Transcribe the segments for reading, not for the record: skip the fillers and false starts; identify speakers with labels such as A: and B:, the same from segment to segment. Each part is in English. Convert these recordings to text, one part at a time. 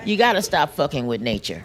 A: You gotta stop fucking with nature.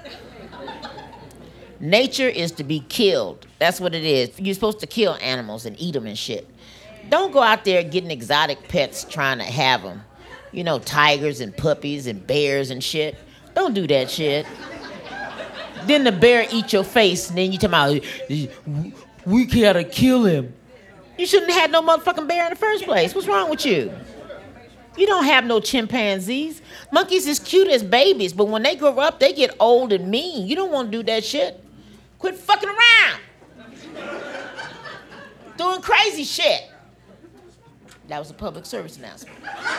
A: Nature is to be killed. That's what it is. You're supposed to kill animals and eat them and shit. Don't go out there getting exotic pets trying to have them. You know, tigers and puppies and bears and shit. Don't do that shit. Then the bear eat your face, and then you talking about, we gotta kill him. You shouldn't have had no motherfucking bear in the first place. What's wrong with you? You don't have no chimpanzees. Monkeys is cute as babies, but when they grow up, they get old and mean. You don't want to do that shit. Quit fucking around. Doing crazy shit. That was a public service announcement.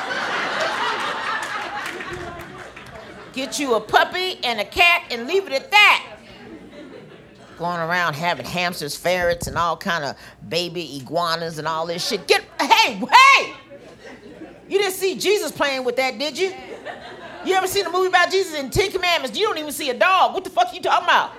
A: Get you a puppy and a cat and leave it at that. Going around having hamsters, ferrets, and all kind of baby iguanas and all this shit. Hey! You didn't see Jesus playing with that, did you? You ever seen a movie about Jesus in 10 Commandments? You don't even see a dog. What the fuck are you talking about?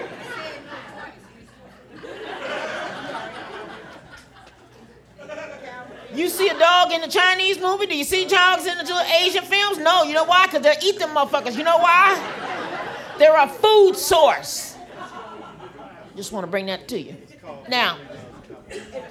A: You see a dog in the Chinese movie? Do you see dogs in the Asian films? No, you know why? Because they'll eat them motherfuckers. You know why? They're a food source. Just want to bring that to you. Now,